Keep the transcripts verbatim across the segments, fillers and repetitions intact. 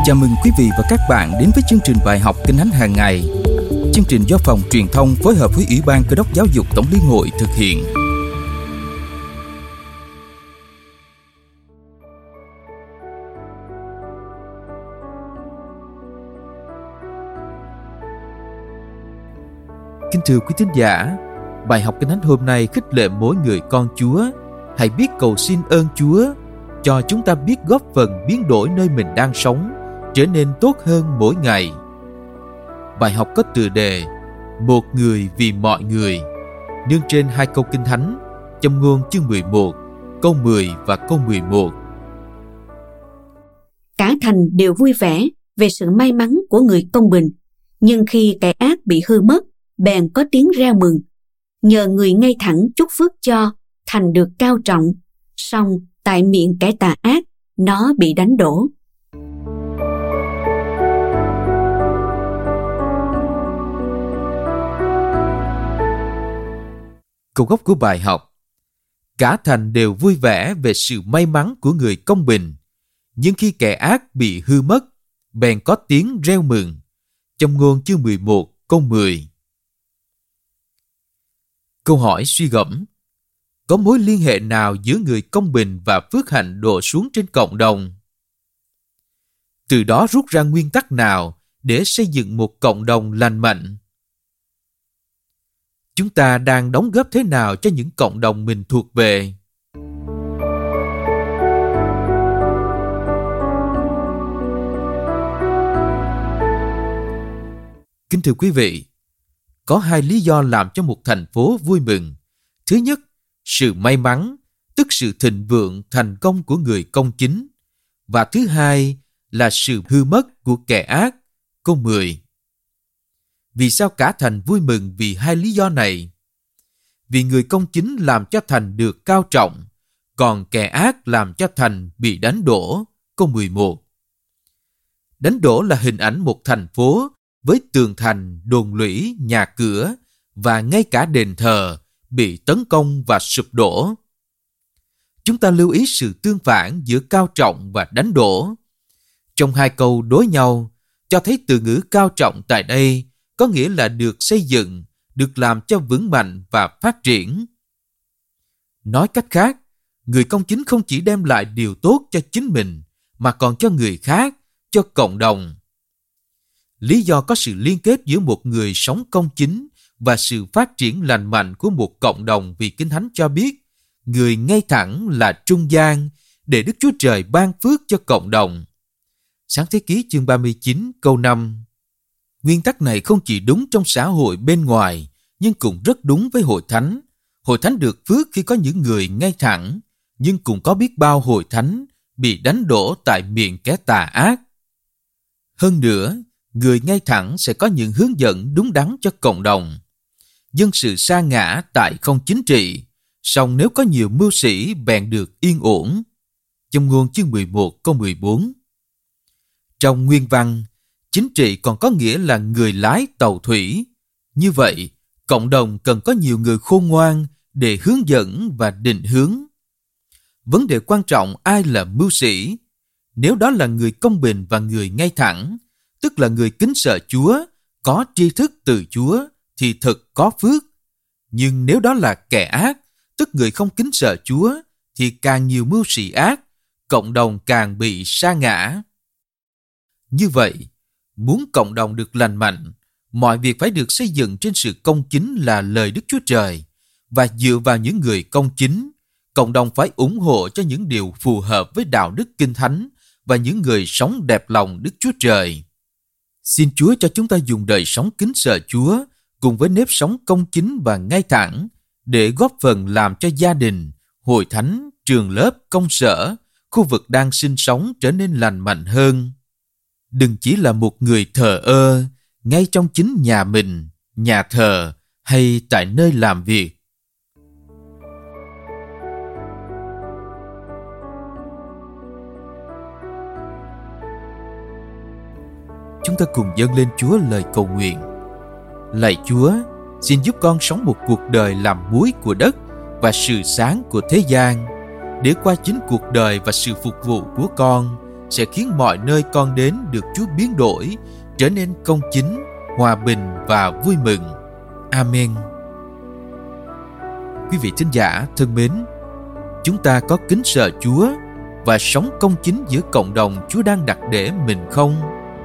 Chào mừng quý vị và các bạn đến với chương trình bài học Kinh Thánh hàng ngày. Chương trình do Phòng Truyền thông phối hợp với Ủy ban Cơ đốc Giáo dục Tổng liên hội thực hiện. Kính thưa quý thính giả, bài học Kinh Thánh hôm nay khích lệ mỗi người con Chúa hãy biết cầu xin ơn Chúa cho chúng ta biết góp phần biến đổi nơi mình đang sống trở nên tốt hơn mỗi ngày. Bài học có tựa đề Một người vì mọi người, nương trên hai câu Kinh Thánh, Châm ngôn chương mười một, câu mười và câu mười một. Cả thành đều vui vẻ về sự may mắn của người công bình, nhưng khi kẻ ác bị hư mất, bèn có tiếng reo mừng. Nhờ người ngay thẳng chúc phước cho, thành được cao trọng, song tại miệng kẻ tà ác, nó bị đánh đổ. Câu gốc của bài học: Cả thành đều vui vẻ về sự may mắn của người công bình, nhưng khi kẻ ác bị hư mất, bèn có tiếng reo mừng. Châm ngôn chương mười một, câu mười. Câu hỏi suy gẫm: có mối liên hệ nào giữa người công bình và phước hạnh đổ xuống trên cộng đồng? Từ đó rút ra nguyên tắc nào để xây dựng một cộng đồng lành mạnh? Chúng ta đang đóng góp thế nào cho những cộng đồng mình thuộc về? Kính thưa quý vị, có hai lý do làm cho một thành phố vui mừng. Thứ nhất, sự may mắn, tức sự thịnh vượng, thành công của người công chính. Và thứ hai là sự hư mất của kẻ ác. Câu mười. Vì sao cả thành vui mừng vì hai lý do này? Vì người công chính làm cho thành được cao trọng, còn kẻ ác làm cho thành bị đánh đổ. Câu mười một. Đánh đổ là hình ảnh một thành phố với tường thành, đồn lũy, nhà cửa và ngay cả đền thờ bị tấn công và sụp đổ. Chúng ta lưu ý sự tương phản giữa cao trọng và đánh đổ. Trong hai câu đối nhau, cho thấy từ ngữ cao trọng tại đây có nghĩa là được xây dựng, được làm cho vững mạnh và phát triển. Nói cách khác, người công chính không chỉ đem lại điều tốt cho chính mình, mà còn cho người khác, cho cộng đồng. Lý do có sự liên kết giữa một người sống công chính và sự phát triển lành mạnh của một cộng đồng vì Kinh Thánh cho biết, người ngay thẳng là trung gian để Đức Chúa Trời ban phước cho cộng đồng. Sáng thế ký chương ba mươi chín câu năm. Nguyên tắc này không chỉ đúng trong xã hội bên ngoài, nhưng cũng rất đúng với hội thánh. Hội thánh được phước khi có những người ngay thẳng, nhưng cũng có biết bao hội thánh bị đánh đổ tại miệng kẻ tà ác. Hơn nữa, người ngay thẳng sẽ có những hướng dẫn đúng đắn cho cộng đồng. Dân sự sa ngã tại không chính trị, song nếu có nhiều mưu sĩ bèn được yên ổn. Châm ngôn chương mười một câu mười bốn. Trong nguyên văn, chính trị còn có nghĩa là người lái tàu thủy. Như vậy, cộng đồng cần có nhiều người khôn ngoan để hướng dẫn và định hướng. Vấn đề quan trọng ai là mưu sĩ? Nếu đó là người công bình và người ngay thẳng, tức là người kính sợ Chúa, có tri thức từ Chúa, thì thật có phước. Nhưng nếu đó là kẻ ác, tức người không kính sợ Chúa, thì càng nhiều mưu sĩ ác, cộng đồng càng bị sa ngã. Như vậy, muốn cộng đồng được lành mạnh, mọi việc phải được xây dựng trên sự công chính là lời Đức Chúa Trời, và dựa vào những người công chính, cộng đồng phải ủng hộ cho những điều phù hợp với đạo đức Kinh Thánh và những người sống đẹp lòng Đức Chúa Trời. Xin Chúa cho chúng ta dùng đời sống kính sợ Chúa cùng với nếp sống công chính và ngay thẳng để góp phần làm cho gia đình, hội thánh, trường lớp, công sở, khu vực đang sinh sống trở nên lành mạnh hơn. Đừng chỉ là một người thờ ơ ngay trong chính nhà mình, nhà thờ hay tại nơi làm việc. Chúng ta cùng dâng lên Chúa lời cầu nguyện. Lạy Chúa, xin giúp con sống một cuộc đời làm muối của đất và sự sáng của thế gian, để qua chính cuộc đời và sự phục vụ của con, sẽ khiến mọi nơi con đến được Chúa biến đổi, trở nên công chính, hòa bình và vui mừng. Amen. Quý vị thính giả thân mến, chúng ta có kính sợ Chúa và sống công chính giữa cộng đồng Chúa đang đặt để mình không?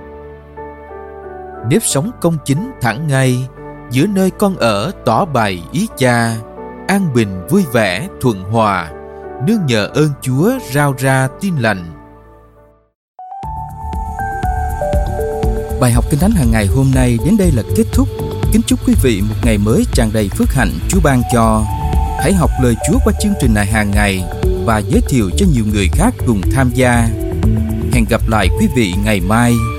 Nếp sống công chính thẳng ngay giữa nơi con ở tỏ bày ý Cha, an bình vui vẻ thuận hòa, nương nhờ ơn Chúa rao ra tin lành. Bài học Kinh Thánh hàng ngày hôm nay đến đây là kết thúc. Kính chúc quý vị một ngày mới tràn đầy phước hạnh Chúa ban cho. Hãy học lời Chúa qua chương trình này hàng ngày và giới thiệu cho nhiều người khác cùng tham gia. Hẹn gặp lại quý vị ngày mai.